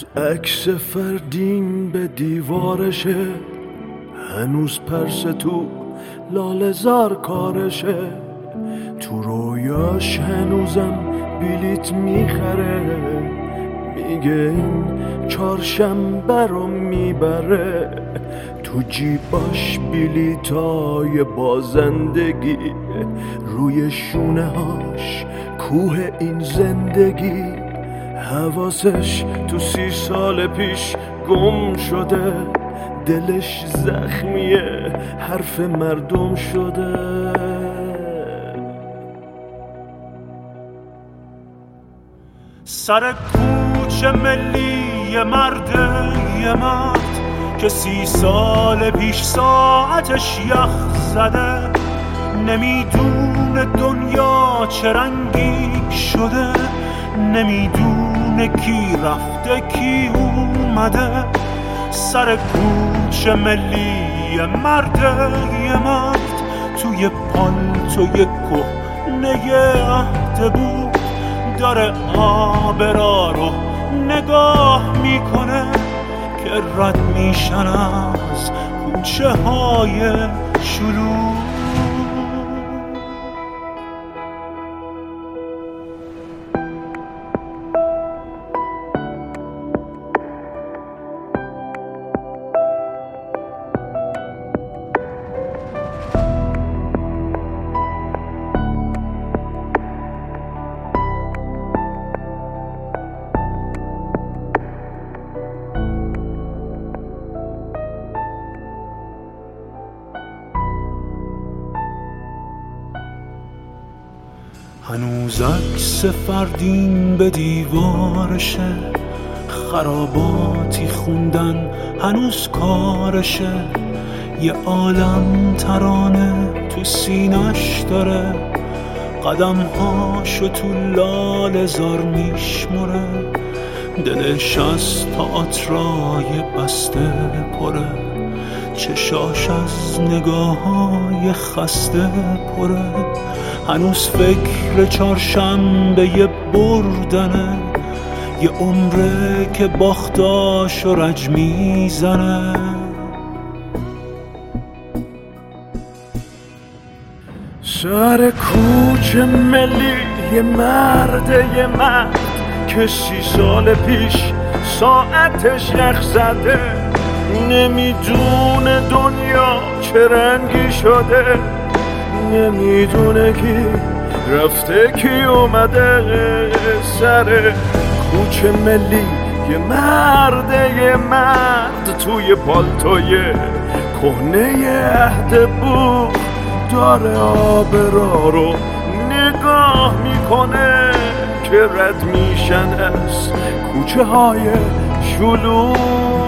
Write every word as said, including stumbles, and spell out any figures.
هنوز عکس فردین به دیوارشه، هنوز پرس تو لاله زار کارشه، تو رویاش هنوزم بلیت میخره، میگه این چهارشنبه رو میبره، تو جیباش بلیتای بازندگی، روی شونه هاش کوه این زندگی، حواسش تو سی سال پیش گم شده، دلش زخمیه حرف مردم شده. سر کوچه ملی یه مرده یه مرد که سی سال پیش ساعتش یخ زده، نمیدونه دنیا چه رنگی شده، نمیدونه کی رفته کی اومده. سر کوچه ملی یه مرده یه مرد توی پالتوی کهنه عهد بود، داره آبرا رو نگاه میکنه که رد میشن از کوچه های شلوغ. هنوز عکس فردین به دیوارشه، خراباتی خوندن هنوز کارشه، یه عالم ترانه تو سینش داره، قدمهاشو تو لاله زار میشمره، دلش از تئاترای بسته پره، چشاش از نگاه‌های خسته پره، هنوز فکر چهارشنبه یه بردنه، یه عمره که باختاشو رج میزنه. سر کوچه ملی یه مرده یه مرد که سی سال پیش ساعتش یخ زده، نمیدونه دنیا چه رنگی شده، نمیدونه کی رفته کی اومده. سر کوچه ملی یه مرده یه مرد توی پالتوی کهنه عهد بود، داره آبرا رو نگاه میکنه که رد میشن از کوچه های شلوغ.